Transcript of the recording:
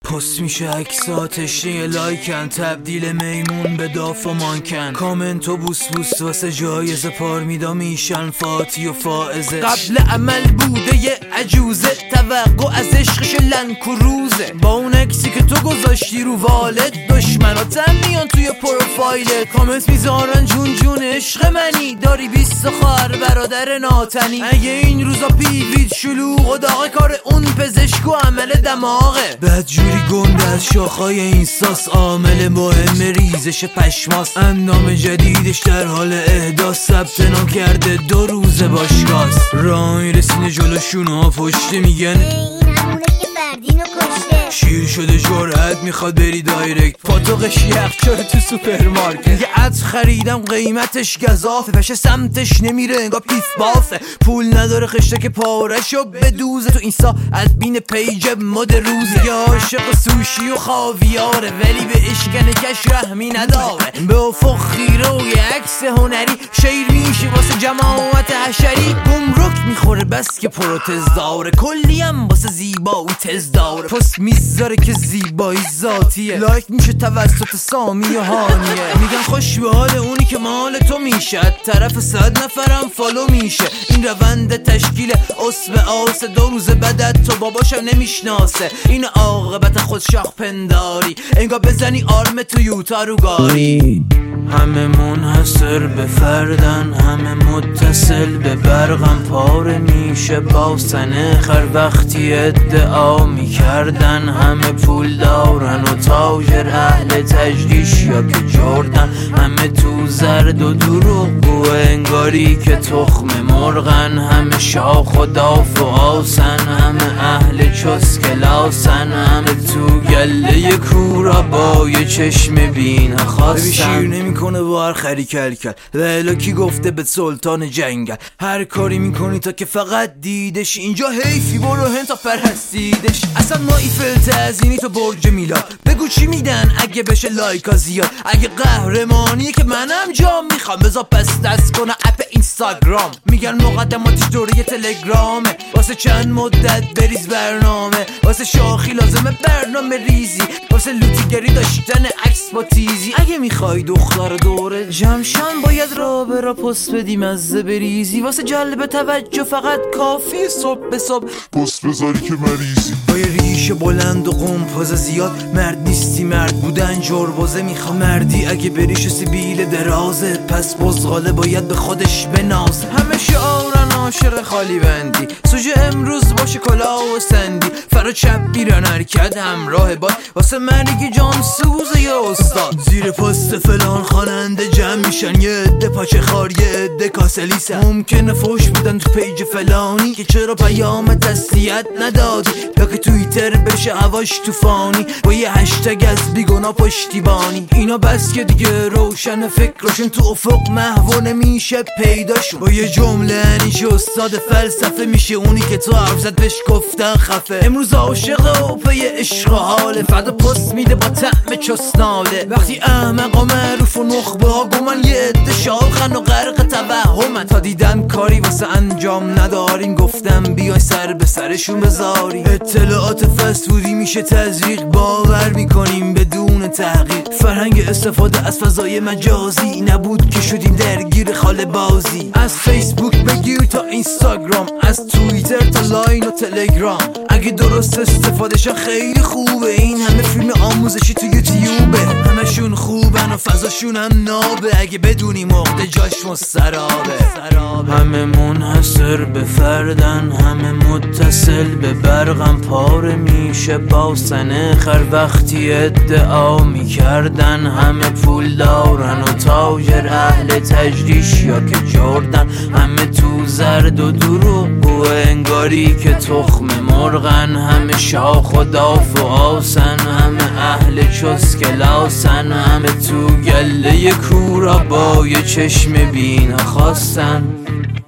پست میشه عکساتش یه لایکن، تبدیل میمون به داف و مانکن، کامنت و بوس بوس واسه جایزه پار میدا میشن فاتی و فائزه. قبل عمل بوده یه عجوزه، توقع از عشقش لنک و روزه، با اون عکسی که تو گذاشتی رو والد دشمناتم میان توی پروفایلت، کامنت میذارن جون جون عشق منی، داری 20 خواهر برادر ناتنی. اگه این روزا پیوید شلوغ و داغه، کار اون پزشک و عمل دماغه، بدجوری گنده از شاخهای این ساس، عامل مهم ریزش پشماس، اندام جدیدش در حال احداث، ثبت نام کرده 2 روز باشگاهs. راه رسینه جلوشون ها پشته میگن این همونه که فردینو کشته، شیر شده جرأت میخواد بری دایرکت، پاتوقش یخچال تو سوپرمارکت، یه عطر خریدم قیمتش گزافه، پشه سمتش نمیره انگار پیف بافه، پول نداره خشته که پارشو بدوزه، تو اینستا ادمین پیج مد روزه، یه عاشق سوشی و خاویاره ولی به اشکن کش رحمی نداره، به افق خیره و یه عکس هنری، شیر میشه واسه جماعت حشری، گمرک میخوره بس که پروتز داره، کلی هم واسه زیبایی تز داره، پست میذاره که زیبایی ذاتیه، لایک میشه توسط سامی و هانیه، میگن خوش به حال اونی که مال تو میشه، طرف 100 نفرم فالو میشه، این روند تشکیل اسم آسه، 2 روز بعد تو باباشم نمیشناسه، این عاقبت خود شاخ پنداری، انگار بزنی آرم تو یوتا رو گاری. همه منحصر به فردن، همه متصل به برقم، پاره میشه با سنخر وقتی ادعا میکردن، همه پول دارن و تاجر اهل تجریش یا که جردن، همه تو زرد و دروغ و انگاری که تخم مرغن، همه شاخ و داف و آسن، همه اهل چسکلاسن، همه تو گله کورا با یه چشم بین خواستن، کنه با هر خری کل کل، ولی کی گفته به سلطان جنگل، هر کاری میکنی تا که فقط دیدش، اینجا حیفی برو هن تا پرستیدش، اصلا ما ایفل تزینی تو برج میلاد، بگو چی میدن اگه بشه لایکا زیاد، اگه قهرمانی که منم جام میخوام، بذار پس دست کنه اپ اینستاگرام، میگن مقدماتش دوره تلگرامه، واسه چند مدت بریز برنامه، واسه شاخی لازمه برنامه ریزی، واسه لوتیگری داشتن عکس با تیزی، اگه میخوای دختر دوره جمشن باید را به را پست بدی مزه بریزی، واسه جلب توجه فقط کافی صبح به صبح پست بذاری که مریضی، با یه ریش بلند و قمپاز زیاد، مرد نیستی مرد بودن جربازه میخوا، مردی اگه بریش سیبیل درازه، پس بزغاله باید به خودش بنازه، همه شعارن عاشق خالی بندی، سوژه امروز باشه کلاه و سندی، فرا چپ بیرن حرکت همراه باد، واسه مرگ جان سوزه یا استاد، زیر پست فلان خواننده جمع میشن، یه عده پاچه خار یه عده کاسلیسن، ممکنه فوش بدن تو پیج فلانی که چرا پیام تسلیت ندادی، یا که توییتر بشه هواش طوفانی با یه هشتگ از بیگنا پشتیبانی، اینا بس که دیگه روشن فکرشون تو افق محو نمیشه پیداشون، با یه جمله انیش استاد فلسفه میشه اونی که تو حرف زد بهش گفتن خفه، امروز عاشق و پی عشق و حاله، فردا پست میده با طعم چسناله، وقتی احمق و معروف و نخبه ها گمن، یه عده شاخن و غرق توهمن، تا دیدن کاری واسه انجام ندارین گفتم بیای سر به سرشون بذاری، اطلاعات فستفودی میشه تزریق، باور میکنیم بدون تحقیق، فرهنگ استفاده از فضای مجازی نبود که شدیم درگیر خاله بازی، از فیسبوک بگیر تا اینستاگرام، از توییتر تا لاین و تلگرام، اگه درست استفادهشن خیلی خوبه، این همه فیلم آموزشی تو یوتیوبه، همشون خوبن و فضاشون هم نابه، اگه بدونی مقده جاش مسترابه، همه منحصر به فردن، همه متصل به برقم، پاره میشه با سنخر وقتی ادعا میکردن، همه پول دارن و تاجر اهل تجریش یا که جردن، همه تو زرد و دروغ و انگاری که تخم مرغن، همه شاخ و داف و آسن، همه اهل چسکلاسن، همه تو گله کورا با یه چشم بین خواستن.